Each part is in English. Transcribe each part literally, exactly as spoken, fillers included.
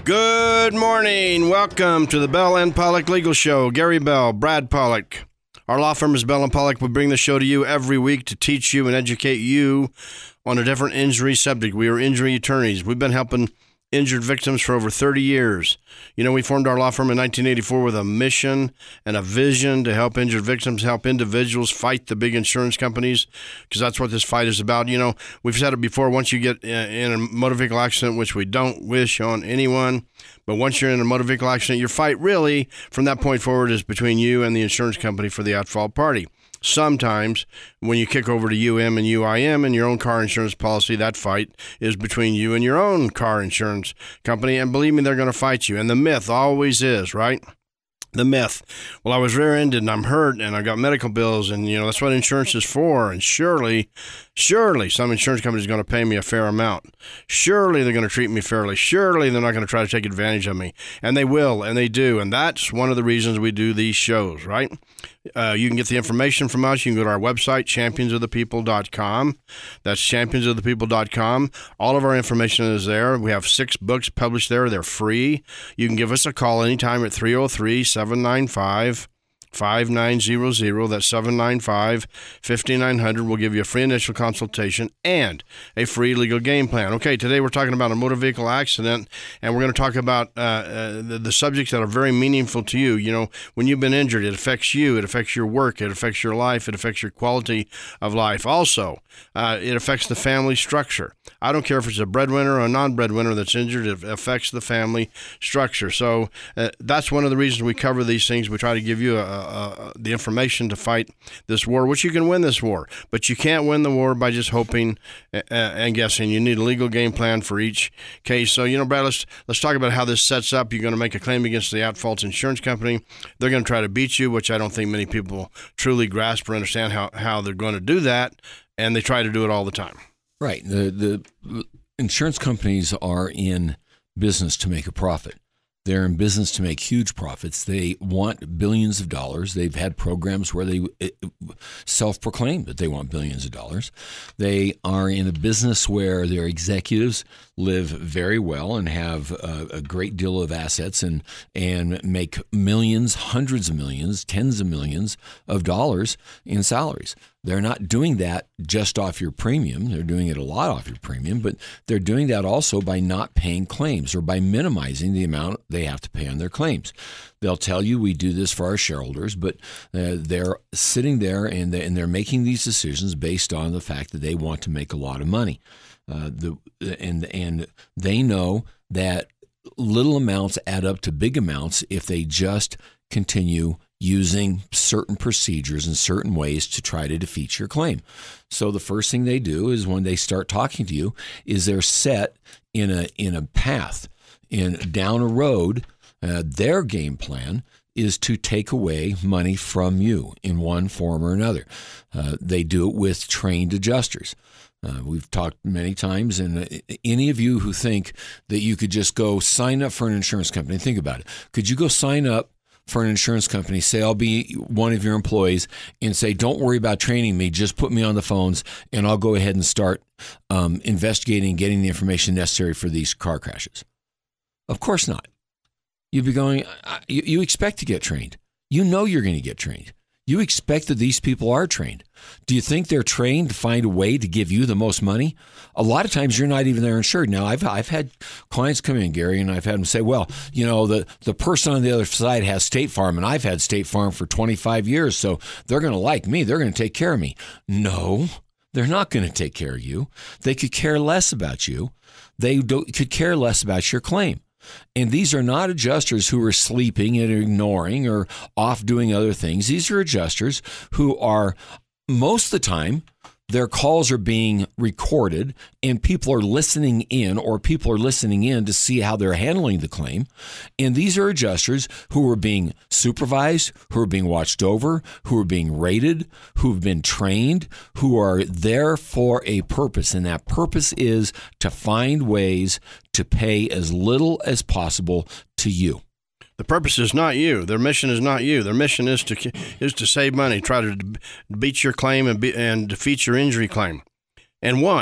Good morning. Welcome to the Bell and Pollock Legal Show. Gary Bell, Brad Pollock. Our law firm is Bell and Pollock. We bring the show to you every week to teach you and educate you on a different injury subject. We are injury attorneys. We've been helping injured victims for over thirty years. You know, we formed our law firm in nineteen eighty-four with a mission and a vision to help injured victims, help individuals fight the big insurance companies, because that's what this fight is about. You know, we've said it before, once you get in a motor vehicle accident, which we don't wish on anyone, but once you're in a motor vehicle accident, your fight really, from that point forward, is between you and the insurance company for the at-fault party. Sometimes when you kick over to U M and U I M and your own car insurance policy, that fight is between you and your own car insurance company. And believe me, they're going to fight you. And the myth always is, right? The myth. Well, I was rear-ended and I'm hurt and I got medical bills and, you know, that's what insurance is for. And surely, surely some insurance company is going to pay me a fair amount. Surely they're going to treat me fairly. Surely they're not going to try to take advantage of me. And they will, and they do. And that's one of the reasons we do these shows, right? Uh, you can get the information from us. You can go to our website, champions of the people dot com. That's champions of the people dot com. All of our information is there. We have six books published there. They're free. You can give us a call anytime at three oh three, seven nine five, five nine zero zero. That's seven nine five, five nine zero zero. We'll give you a free initial consultation and a free legal game plan. Okay, today we're talking about a motor vehicle accident, and we're going to talk about uh, uh, the, the subjects that are very meaningful to you. You know, when you've been injured, it affects you, it affects your work, it affects your life, it affects your quality of life. Also, uh, it affects the family structure. I don't care if it's a breadwinner or a non-breadwinner that's injured, it affects the family structure. So uh, that's one of the reasons we cover these things. We try to give you a Uh, the information to fight this war, which you can win this war, but you can't win the war by just hoping uh, and guessing. You need a legal game plan for each case. So, you know, Brad, let's, let's talk about how this sets up. You're going to make a claim against the at-fault insurance company. They're going to try to beat you, which I don't think many people truly grasp or understand how, how they're going to do that, and they try to do it all the time. Right. The, the insurance companies are in business to make a profit. They're in business to make huge profits. They want billions of dollars. They've had programs where they self-proclaim that they want billions of dollars. They are in a business where their executives live very well and have a, a great deal of assets and and make millions, hundreds of millions, tens of millions of dollars in salaries. They're not doing that just off your premium. They're doing it a lot off your premium, but they're doing that also by not paying claims or by minimizing the amount they have to pay on their claims. They'll tell you we do this for our shareholders, but uh, they're sitting there and, they, and they're making these decisions based on the fact that they want to make a lot of money. Uh, the and and they know that little amounts add up to big amounts if they just continue using certain procedures and certain ways to try to defeat your claim. So the first thing they do is when they start talking to you is they're set in a in a path, in down a road. Uh, their game plan is to take away money from you in one form or another. Uh, they do it with trained adjusters. Uh, we've talked many times, and uh, any of you who think that you could just go sign up for an insurance company, think about it. Could you go sign up for an insurance company, say I'll be one of your employees, and say, don't worry about training me, just put me on the phones, and I'll go ahead and start um, investigating and getting the information necessary for these car crashes? Of course not. You'd be going, you, you expect to get trained. You know you're going to get trained. You expect that these people are trained. Do you think they're trained to find a way to give you the most money? A lot of times you're not even there insured. Now, I've I've had clients come in, Gary, and I've had them say, well, you know, the, the person on the other side has State Farm, and I've had State Farm for twenty-five years, so they're going to like me. They're going to take care of me. No, they're not going to take care of you. They could care less about you. They don't, could care less about your claim. And these are not adjusters who are sleeping and ignoring or off doing other things. These are adjusters who are, most of the time, their calls are being recorded and people are listening in or people are listening in to see how they're handling the claim. And these are adjusters who are being supervised, who are being watched over, who are being rated, who have been trained, who are there for a purpose. And that purpose is to find ways to pay as little as possible to you. The purpose is not you. Their mission is not you. Their mission is to is to save money, try to beat your claim and be, and defeat your injury claim. And once,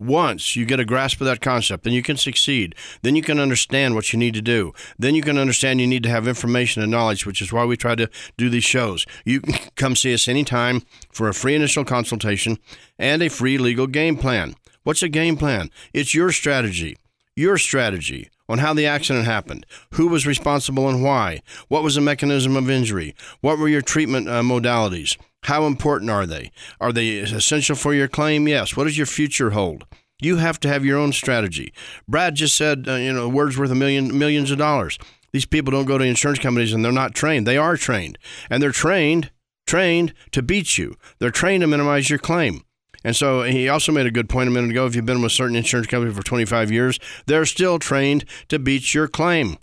Once you get a grasp of that concept, then you can succeed. Then you can understand what you need to do. Then you can understand you need to have information and knowledge, which is why we try to do these shows. You can come see us anytime for a free initial consultation and a free legal game plan. What's a game plan? It's your strategy, your strategy on how the accident happened, who was responsible and why, what was the mechanism of injury, what were your treatment uh, modalities, how important are they? Are they essential for your claim? Yes. What does your future hold? You have to have your own strategy. Brad just said, uh, you know, words worth a million, millions of dollars. These people don't go to insurance companies and they're not trained. They are trained. And they're trained, trained to beat you. They're trained to minimize your claim. And so he also made a good point a minute ago. If you've been with a certain insurance company for twenty-five years, they're still trained to beat your claim.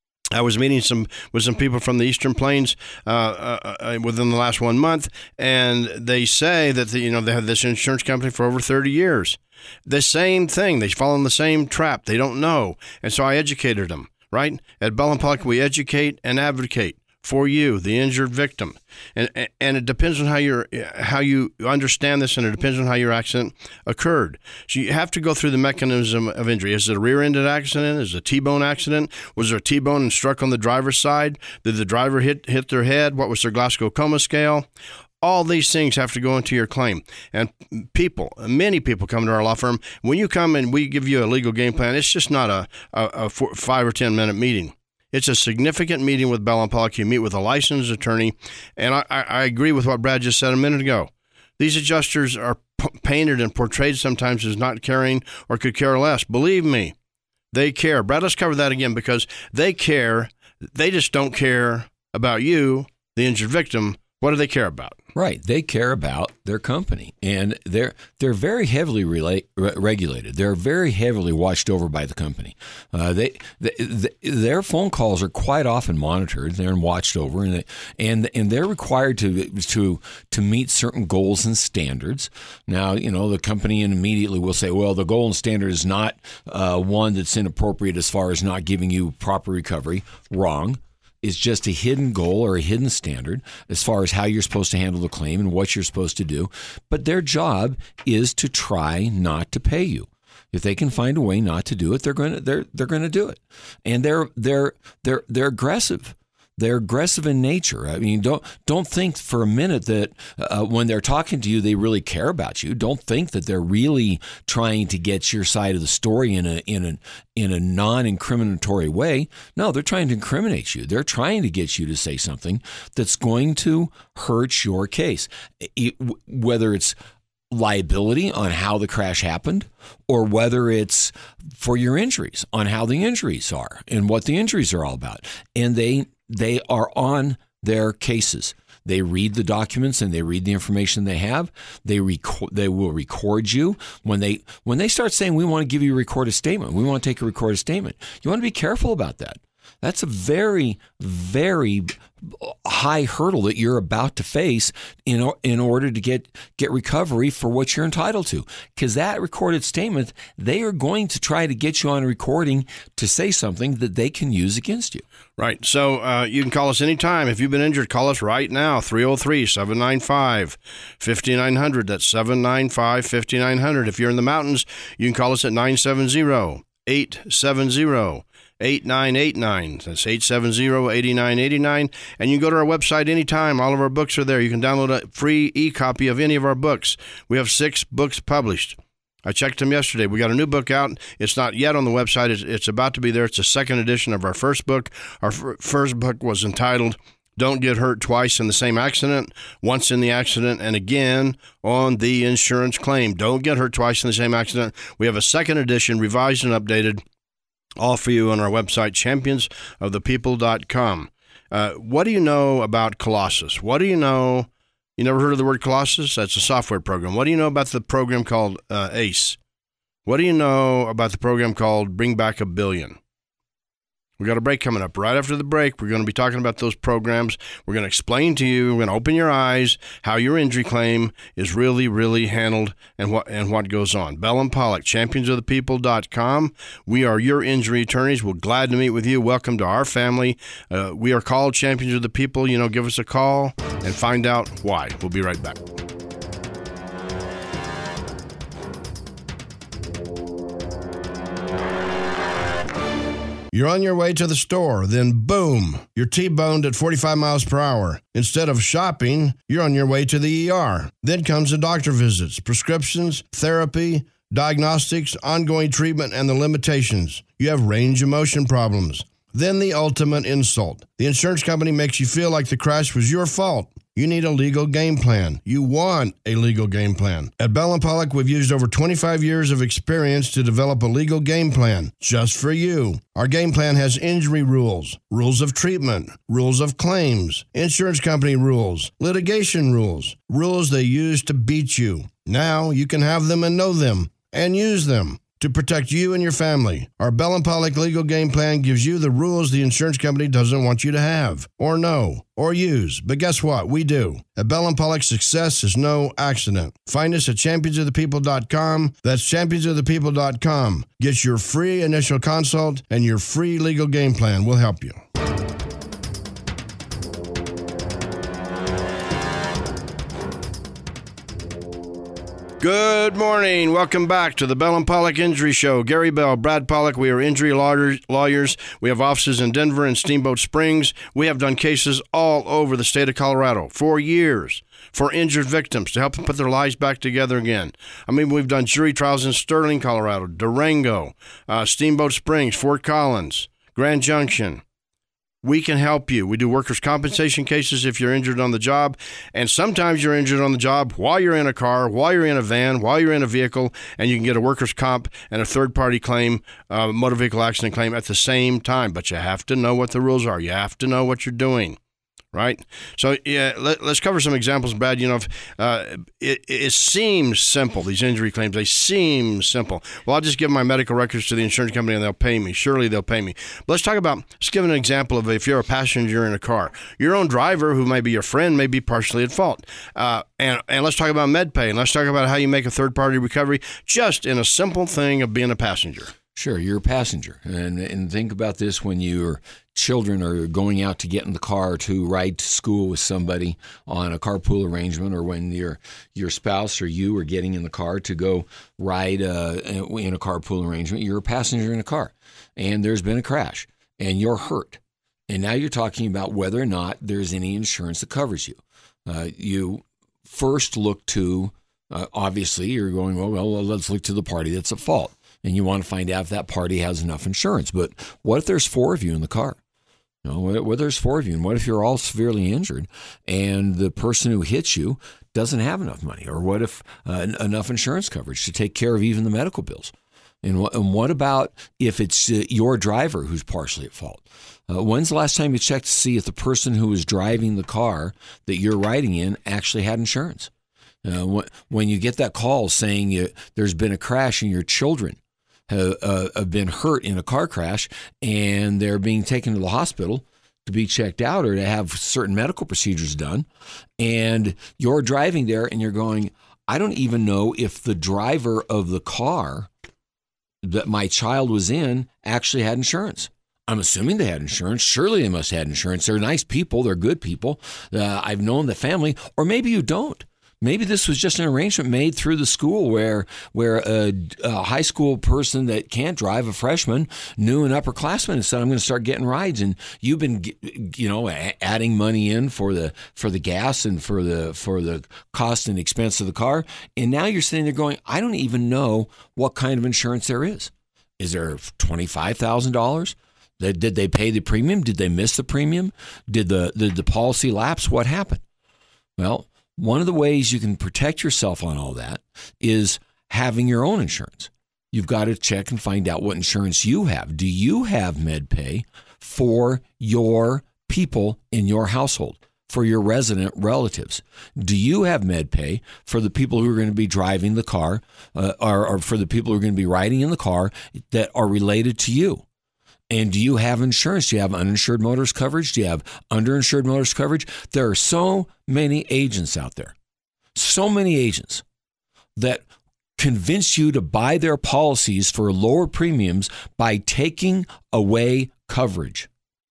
I was meeting some with some people from the Eastern Plains uh, uh, uh, within the last one month, and they say that the, you know they have this insurance company for over thirty years. The same thing. They fall in the same trap. They don't know, and so I educated them. Right at Bell and Pollock, we educate and advocate for you, the injured victim, and and it depends on how you how you understand this, and it depends on how your accident occurred. So you have to go through the mechanism of injury. Is it a rear-ended accident? Is it a T-bone accident? Was there a T-bone and struck on the driver's side? Did the driver hit hit their head? What was their Glasgow Coma scale? All these things have to go into your claim. And people, many people come to our law firm. When you come and we give you a legal game plan, it's just not a, a, a four, five or ten minute meeting. It's a significant meeting with Bell and Pollock. You meet with a licensed attorney, and I, I agree with what Brad just said a minute ago. These adjusters are p- painted and portrayed sometimes as not caring or could care less. Believe me, they care. Brad, let's cover that again, because they care. They just don't care about you, the injured victim. What do they care about? Right. They care about their company, and they're they're very heavily relate, re- regulated. They're very heavily watched over by the company. Uh, they, they, they their phone calls are quite often monitored. They're watched over, and they, and and they're required to to to meet certain goals and standards. Now, you know, the company immediately will say, well, the goal and standard is not uh, one that's inappropriate as far as not giving you proper recovery. Wrong. Is just a hidden goal or a hidden standard as far as how you're supposed to handle the claim and what you're supposed to do. But their job is to try not to pay you. If they can find a way not to do it, they're going to they're they're going to do it. And they're they're they're they're aggressive. They're aggressive in nature. I mean, don't don't think for a minute that uh, when they're talking to you, they really care about you. Don't think that they're really trying to get your side of the story in a in a in a non-incriminatory way. No, they're trying to incriminate you. They're trying to get you to say something that's going to hurt your case, it, whether it's liability on how the crash happened, or whether it's for your injuries, on how the injuries are and what the injuries are all about. And they they are on their cases. They read the documents and they read the information they have. They record, they will record you when they when they start saying, we want to give you a recorded statement. We want to take a recorded statement. You want to be careful about that. That's a very, very high hurdle that you're about to face in in order to get get recovery for what you're entitled to. Because that recorded statement, they are going to try to get you on a recording to say something that they can use against you. Right. So uh, you can call us anytime. If you've been injured, call us right now, three oh three, seven nine five, five nine zero zero. That's seven nine five, five nine zero zero. If you're in the mountains, you can call us at nine seven zero, eight seven zero, eight nine eight nine. That's eight seven zero, eight nine eight nine. And you can go to our website anytime. All of our books are there. You can download a free e-copy of any of our books. We have six books published. I checked them yesterday. We got a new book out. It's not yet on the website. It's, it's about to be there. It's a second edition of our first book. Our f- first book was entitled Don't Get Hurt Twice in the Same Accident, Once in the Accident, and Again on the Insurance Claim. Don't Get Hurt Twice in the Same Accident. We have a second edition, revised and updated, all for you on our website, champions of the people dot com. Uh, what do you know about Colossus? What do you know? You never heard of the word Colossus? That's a software program. What do you know about the program called uh, ACE? What do you know about the program called Bring Back a Billion? We got a break coming up. Right after the break, we're going to be talking about those programs. We're going to explain to you, we're going to open your eyes, how your injury claim is really, really handled and what and what goes on. Bell and Pollock, champions of the people dot com. We are your injury attorneys. We're glad to meet with you. Welcome to our family. Uh, we are called Champions of the People. You know, give us a call and find out why. We'll be right back. You're on your way to the store, then boom, you're T-boned at forty-five miles per hour. Instead of shopping, you're on your way to the E R. Then comes the doctor visits, prescriptions, therapy, diagnostics, ongoing treatment, and the limitations. You have range of motion problems. Then the ultimate insult. The insurance company makes you feel like the crash was your fault. You need a legal game plan. You want a legal game plan. At Bell and Pollock, we've used over twenty-five years of experience to develop a legal game plan just for you. Our game plan has injury rules, rules of treatment, rules of claims, insurance company rules, litigation rules, rules they use to beat you. Now you can have them and know them and use them to protect you and your family. Our Bell and Pollock legal game plan gives you the rules the insurance company doesn't want you to have, or know, or use. But guess what? We do. At Bell and Pollock, success is no accident. Find us at champions of the people dot com. That's champions of the people dot com. Get your free initial consult and your free legal game plan. We'll help you. Good morning. Welcome back to the Bell and Pollock Injury Show. Gary Bell, Brad Pollock. We are injury lawyers. We have offices in Denver and Steamboat Springs. We have done cases all over the state of Colorado for years for injured victims to help them put their lives back together again. I mean, we've done jury trials in Sterling, Colorado, Durango, uh, Steamboat Springs, Fort Collins, Grand Junction. We can help you. We do workers' compensation cases if you're injured on the job, and sometimes you're injured on the job while you're in a car, while you're in a van, while you're in a vehicle, and you can get a workers' comp and a third-party claim, uh, motor vehicle accident claim at the same time. But you have to know what the rules are. You have to know what you're doing. Right? So, yeah, let, let's cover some examples, Brad. You know, if, uh, it, it seems simple, these injury claims, they seem simple. Well, I'll just give my medical records to the insurance company and they'll pay me. Surely they'll pay me. But let's talk about, let's give an example of if you're a passenger in a car. Your own driver, who may be your friend, may be partially at fault. Uh, and, and let's talk about MedPay, and let's talk about how you make a third-party recovery just in a simple thing of being a passenger. Sure, you're a passenger. And and think about this when your children are going out to get in the car to ride to school with somebody on a carpool arrangement, or when your your spouse or you are getting in the car to go ride uh, in a carpool arrangement. You're a passenger in a car, and there's been a crash, and you're hurt. And now you're talking about whether or not there's any insurance that covers you. Uh, you first look to, uh, obviously, you're going, well, well, let's look to the party that's at fault. And you want to find out if that party has enough insurance. But what if there's four of you in the car? You know, what if there's four of you, and what if you're all severely injured and the person who hits you doesn't have enough money? Or what if uh, enough insurance coverage to take care of even the medical bills? And what, and what about if it's uh, your driver who's partially at fault? Uh, when's the last time you checked to see if the person who was driving the car that you're riding in actually had insurance? Uh, when you get that call saying you, there's been a crash and your children have, uh, have been hurt in a car crash and they're being taken to the hospital to be checked out or to have certain medical procedures done, and you're driving there and you're going, I don't even know if the driver of the car that my child was in actually had insurance. I'm assuming they had insurance. Surely they must have had insurance. They're nice people. They're good people. Uh, I've known the family. Or maybe you don't. Maybe this was just an arrangement made through the school where where a, a high school person that can't drive, a freshman, knew an upperclassman and said, I'm going to start getting rides. And you've been, you know, adding money in for the for the gas and for the for the cost and expense of the car. And now you're sitting there going, I don't even know what kind of insurance there is. Is there twenty-five thousand dollars? Did they pay the premium? Did they miss the premium? Did the, did the policy lapse? What happened? Well, one of the ways you can protect yourself on all that is having your own insurance. You've got to check and find out what insurance you have. Do you have MedPay for your people in your household, for your resident relatives? Do you have MedPay for the people who are going to be driving the car uh, or, or for the people who are going to be riding in the car that are related to you? And do you have insurance? Do you have uninsured motorist coverage? Do you have underinsured motorist coverage? There are so many agents out there, so many agents that convince you to buy their policies for lower premiums by taking away coverage,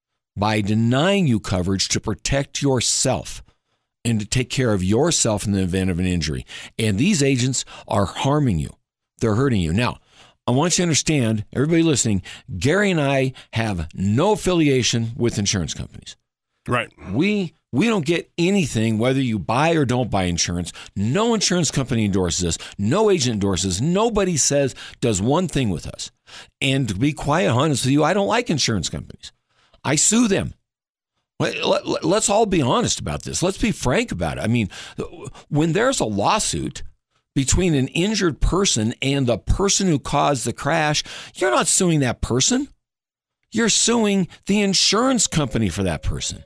by denying you coverage to protect yourself and to take care of yourself in the event of an injury. And these agents are harming you. They're hurting you. Now, I want you to understand, everybody listening, Gary and I have no affiliation with insurance companies. Right. We we don't get anything, whether you buy or don't buy insurance. No insurance company endorses us. No agent endorses. Nobody says, does one thing with us. And to be quite honest with you, I don't like insurance companies. I sue them. Let's all be honest about this. Let's be frank about it. I mean, when there's a lawsuit between an injured person and the person who caused the crash, you're not suing that person. You're suing the insurance company for that person.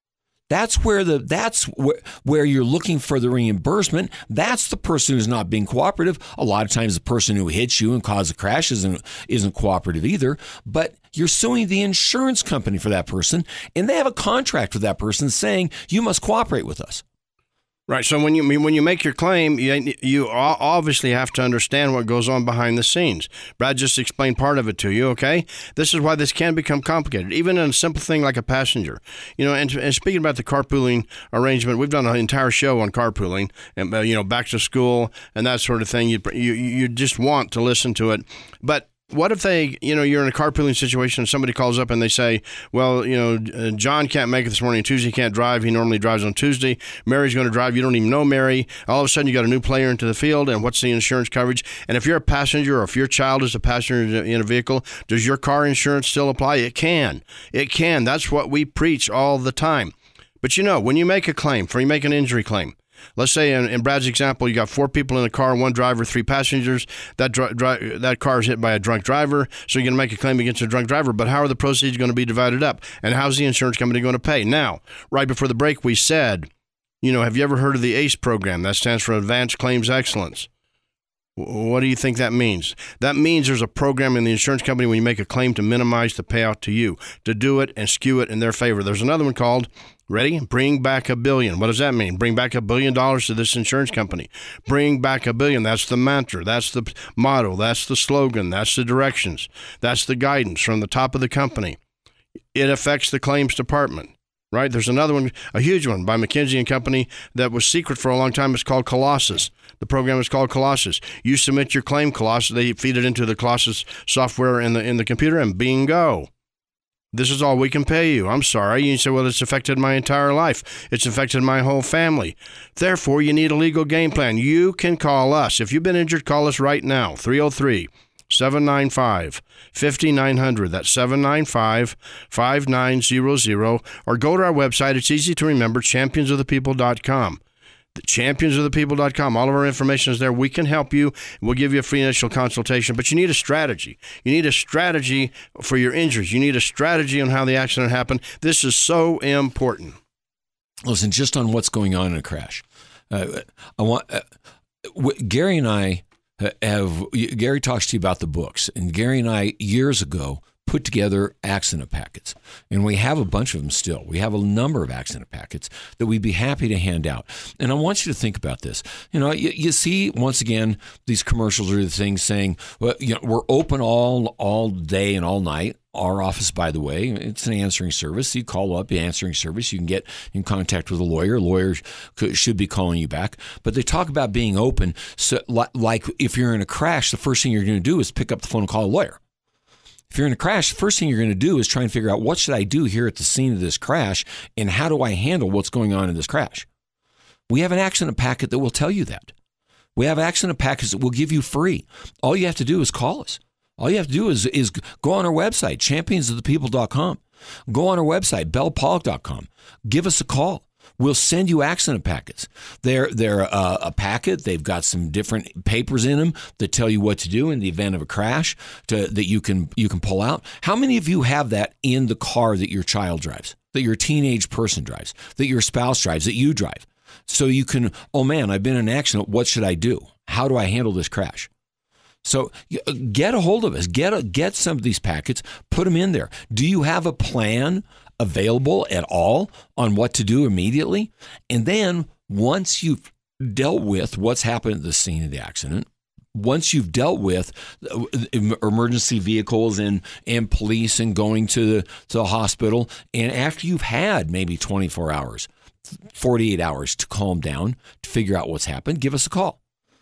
That's where the that's where, where you're looking for the reimbursement. That's the person who's not being cooperative. A lot of times the person who hits you and caused the crash isn't isn't cooperative either. But you're suing the insurance company for that person, and they have a contract with that person saying you must cooperate with us. Right. So when you when you make your claim, you, you obviously have to understand what goes on behind the scenes. Brad just explained part of it to you, okay? This is why this can become complicated, even in a simple thing like a passenger. You know, and, and speaking about the carpooling arrangement, we've done an entire show on carpooling and, uh, you know, back to school and that sort of thing. You, you, you just want to listen to it. But what if they, you know, you're in a carpooling situation and somebody calls up and they say, well, you know, uh, John can't make it this morning. Tuesday he can't drive. He normally drives on Tuesday. Mary's going to drive. You don't even know Mary. All of a sudden you got a new player into the field, and what's the insurance coverage? And if you're a passenger, or if your child is a passenger in a vehicle, does your car insurance still apply? It can. It can. That's what we preach all the time. But you know, when you make a claim, for you make an injury claim, let's say in, in Brad's example, you got four people in the car, one driver, three passengers. That dri- dri- that car is hit by a drunk driver, so you're going to make a claim against a drunk driver. But how are the proceeds going to be divided up? And how's the insurance company going to pay? Now, right before the break, we said, you know, have you ever heard of the ACE program? That stands for Advanced Claims Excellence. What do you think that means? That means there's a program in the insurance company when you make a claim to minimize the payout to you, to do it and skew it in their favor. There's another one called, ready? Bring back a billion. What does that mean? Bring back a billion dollars to this insurance company. Bring back a billion. That's the mantra. That's the motto. That's the slogan. That's the directions. That's the guidance from the top of the company. It affects the claims department. Right? There's another one, a huge one by McKinsey and Company that was secret for a long time. It's called Colossus. The program is called Colossus. You submit your claim, Colossus. They feed it into the Colossus software in the in the computer, and bingo. This is all we can pay you. I'm sorry. You say, well, it's affected my entire life. It's affected my whole family. Therefore, you need a legal game plan. You can call us. If you've been injured, call us right now, three oh three, seven nine five, five nine zero zero. That's seven nine five, five nine zero zero. Or go to our website. It's easy to remember, champions of the people dot com. champions of the people dot com. All of our information is there. We can help you. We'll give you a free initial consultation. But you need a strategy. You need a strategy for your injuries. You need a strategy on how the accident happened. This is so important. Listen, just on what's going on in a crash. Uh, I want uh, w- Gary and I have, Gary talks to you about the books, and Gary and I years ago put together accident packets, and we have a bunch of them still. We have a number of accident packets that we'd be happy to hand out. And I want you to think about this. You know, you, you see, once again, these commercials are the things saying, well, you know, we're open all all day and all night. Our office, by the way, it's an answering service. You call up the answering service. You can get in contact with a lawyer. Lawyers should be calling you back. But they talk about being open. So, like if you're in a crash, the first thing you're going to do is pick up the phone and call a lawyer. If you're in a crash, the first thing you're going to do is try and figure out what should I do here at the scene of this crash, and how do I handle what's going on in this crash? We have an accident packet that will tell you that. We have accident packets that will give you free. All you have to do is call us. All you have to do is, is go on our website, champions of the people dot com. Go on our website, bell pollock dot com. Give us a call. We'll send you accident packets. They're they're uh, a packet. They've got some different papers in them that tell you what to do in the event of a crash to, that you can you can pull out. How many of you have that in the car that your child drives, that your teenage person drives, that your spouse drives, that you drive? So you can, oh man, I've been in an accident. What should I do? How do I handle this crash? So get a hold of us. Get a, get some of these packets. Put them in there. Do you have a plan available at all on what to do immediately? And then once you've dealt with what's happened at the scene of the accident, once you've dealt with emergency vehicles and, and police and going to the, to the hospital, and after you've had maybe twenty-four hours, forty-eight hours to calm down, to figure out what's happened, give us a call.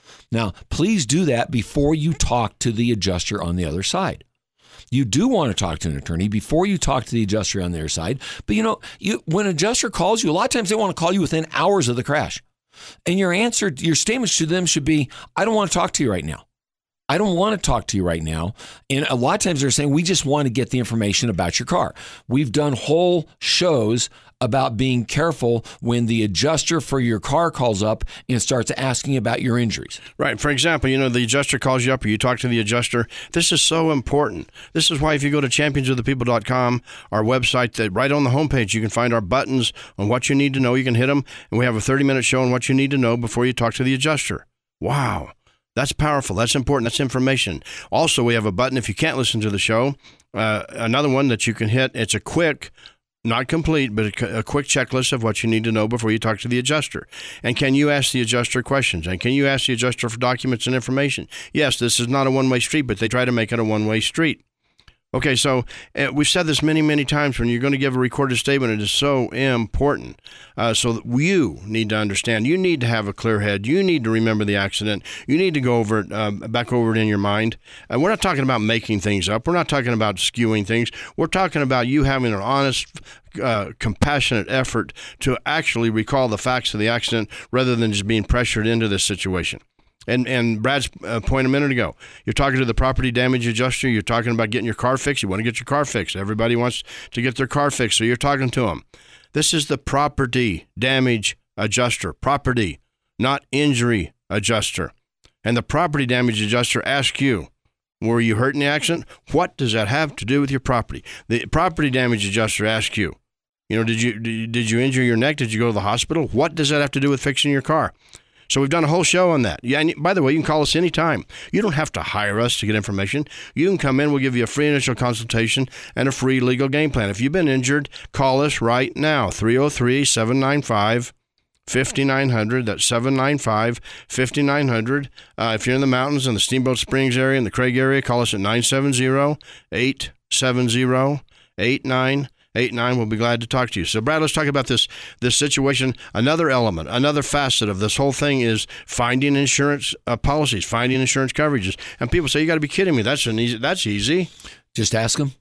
Now, please do that before you talk to the adjuster on the other side. You do want to talk to an attorney before you talk to the adjuster on their side. But, you know, you, when an adjuster calls you, a lot of times they want to call you within hours of the crash. And your answer, your statements to them should be, I don't want to talk to you right now. I don't want to talk to you right now. And a lot of times they're saying, we just want to get the information about your car. We've done whole shows about being careful when the adjuster for your car calls up and starts asking about your injuries. Right. For example, you know, the adjuster calls you up or you talk to the adjuster. This is so important. This is why if you go to champions of the people dot com, our website, that right on the homepage, you can find our buttons on what you need to know. You can hit them, and we have a thirty-minute show on what you need to know before you talk to the adjuster. Wow. That's powerful. That's important. That's information. Also, we have a button if you can't listen to the show, uh, another one that you can hit. It's a quick, not complete, but a, a quick checklist of what you need to know before you talk to the adjuster. And can you ask the adjuster questions? And can you ask the adjuster for documents and information? Yes, this is not a one-way street, but they try to make it a one-way street. Okay, so uh, we've said this many, many times. When you're going to give a recorded statement, it is so important. Uh, so that you need to understand. You need to have a clear head. You need to remember the accident. You need to go over it, uh, back over it in your mind. Uh, we're not talking about making things up. We're not talking about skewing things. We're talking about you having an honest, uh, compassionate effort to actually recall the facts of the accident rather than just being pressured into this situation. And and Brad's uh, point a minute ago, you're talking to the property damage adjuster. You're talking about getting your car fixed. You want to get your car fixed. Everybody wants to get their car fixed, so you're talking to them. This is the property damage adjuster. Property, not injury adjuster. And the property damage adjuster asks you, were you hurt in the accident? What does that have to do with your property? The property damage adjuster asks you, you know, did you did you injure your neck? Did you go to the hospital? What does that have to do with fixing your car? So we've done a whole show on that. Yeah, and by the way, you can call us anytime. You don't have to hire us to get information. You can come in. We'll give you a free initial consultation and a free legal game plan. If you've been injured, call us right now, three oh three, seven nine five, five nine zero zero. That's seven nine five, five nine zero zero. Uh, if you're in the mountains in the Steamboat Springs area, in the Craig area, call us at nine seven zero, eight seven zero, eight nine eight nine. We'll be glad to talk to you. So, Brad, let's talk about this this situation. Another element, another facet of this whole thing is finding insurance uh, policies, finding insurance coverages. And people say, you got to be kidding me. That's an easy. That's easy. Just ask them.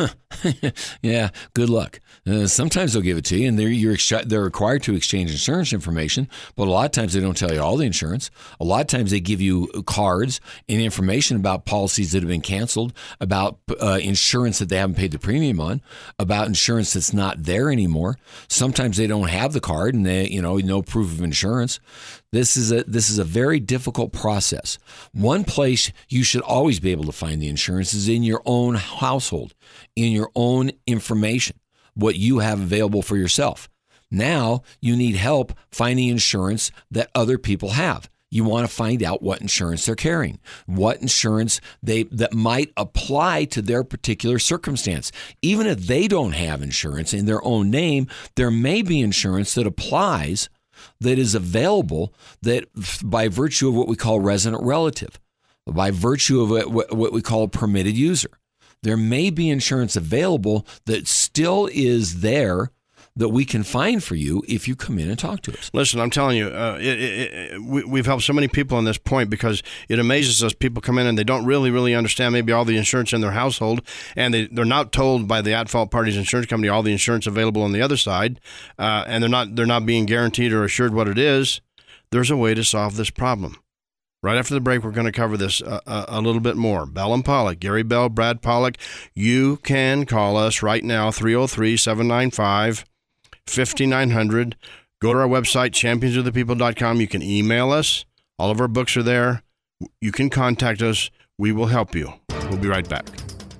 Yeah, good luck. Uh, sometimes they'll give it to you, and they're you're they're required to exchange insurance information. But a lot of times they don't tell you all the insurance. A lot of times they give you cards and information about policies that have been canceled, about uh, insurance that they haven't paid the premium on, about insurance that's not there anymore. Sometimes they don't have the card, and they you know no proof of insurance. This is a this is a very difficult process. One place you should always be able to find the insurance is in your own household, in your own information, what you have available for yourself. Now you need help finding insurance that other people have. You want to find out what insurance they're carrying, what insurance they that might apply to their particular circumstance. Even if they don't have insurance in their own name, there may be insurance that applies, that is available, that by virtue of what we call resident relative, by virtue of what we call a permitted user. There may be insurance available that still is there that we can find for you if you come in and talk to us. Listen, I'm telling you, uh, it, it, it, we, we've helped so many people on this point because it amazes us. People come in and they don't really, really understand maybe all the insurance in their household, and they, they're not told by the at-fault party's insurance company all the insurance available on the other side, uh, and they're not they're not being guaranteed or assured what it is. There's a way to solve this problem. Right after the break, we're going to cover this uh, a, a little bit more. Bell and Pollock, Gary Bell, Brad Pollock. You can call us right now, three oh three, seven nine five, five nine zero zero. Go to our website, champions of the people dot com. You can email us. All of our books are there. You can contact us. We will help you. We'll be right back.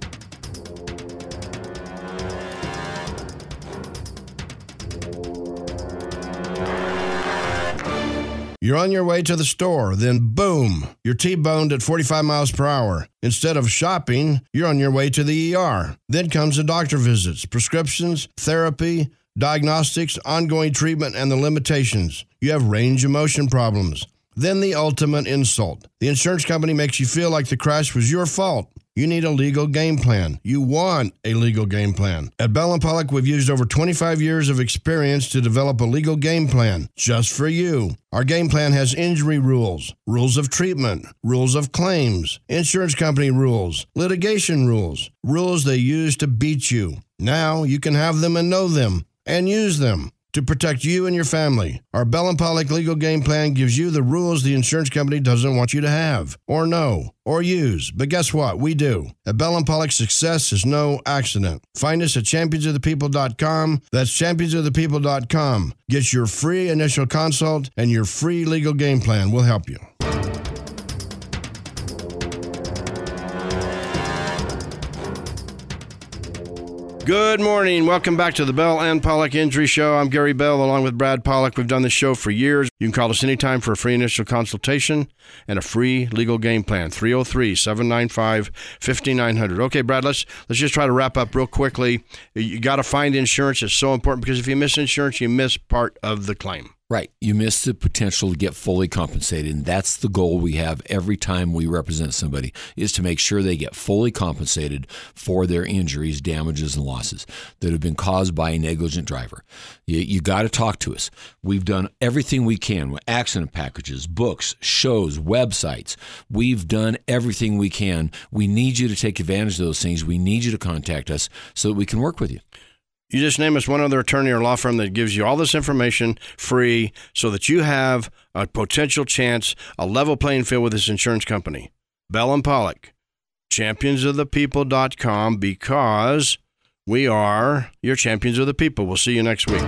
You're on your way to the store, then boom, you're T-boned at forty-five miles per hour. Instead of shopping, you're on your way to the E R. Then comes the doctor visits, prescriptions, therapy, diagnostics, ongoing treatment, and the limitations. You have range of motion problems, Then the ultimate insult. The insurance company makes you feel like the crash was your fault. You need a legal game plan. You want a legal game plan. At Bell and Pollock, we've used over twenty-five years of experience to develop a legal game plan just for you. Our game plan has injury rules, rules of treatment, rules of claims, insurance company rules, litigation rules, rules they use to beat you. Now you can have them and know them and use them to protect you and your family. Our Bell and Pollock legal game plan gives you the rules the insurance company doesn't want you to have, or know, or use. But guess what? We do. At Bell and Pollock, success is no accident. Find us at champions of the people dot com. That's champions of the people dot com. Get your free initial consult and your free legal game plan. We'll help you. Good morning. Welcome back to the Bell and Pollock Injury Show. I'm Gary Bell along with Brad Pollock. We've done this show for years. You can call us anytime for a free initial consultation and a free legal game plan. three oh three, seven nine five, five nine zero zero. Okay, Brad, let's let's just try to wrap up real quickly. You got to find insurance. It's so important because if you miss insurance, you miss part of the claim. Right. You miss the potential to get fully compensated. And that's the goal we have every time we represent somebody, is to make sure they get fully compensated for their injuries, damages, and losses that have been caused by a negligent driver. You, you got to talk to us. We've done everything we can with accident packages, books, shows, websites. We've done everything we can. We need you to take advantage of those things. We need you to contact us so that we can work with you. You just name us one other attorney or law firm that gives you all this information free so that you have a potential chance, a level playing field with this insurance company. Bell and Pollock, champions of the people dot com, because we are your champions of the people. We'll see you next week.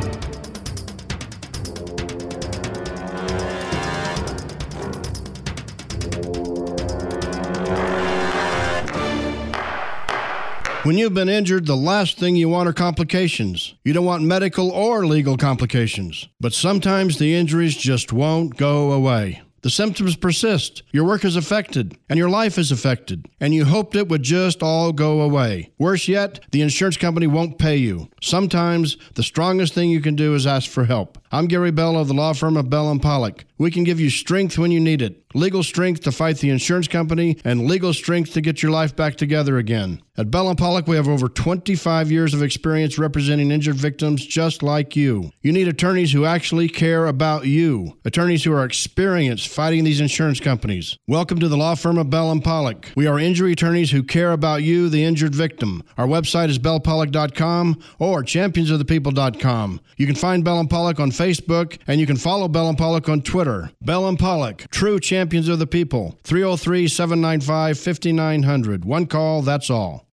When you've been injured, the last thing you want are complications. You don't want medical or legal complications. But sometimes the injuries just won't go away. The symptoms persist, your work is affected, and your life is affected, and you hoped it would just all go away. Worse yet, the insurance company won't pay you. Sometimes, the strongest thing you can do is ask for help. I'm Gary Bell of the law firm of Bell and Pollock. We can give you strength when you need it, legal strength to fight the insurance company, and legal strength to get your life back together again. At Bell and Pollock, we have over twenty-five years of experience representing injured victims just like you. You need attorneys who actually care about you, attorneys who are experienced fighting these insurance companies. Welcome to the law firm of Bell and Pollock. We are injury attorneys who care about you, the injured victim. Our website is bell pollock dot com or champions of the people dot com. You can find Bell and Pollock on Facebook, and you can follow Bell and Pollock on Twitter. Bell and Pollock, true champions of the people. three oh three, seven nine five, five nine zero zero. One call, that's all.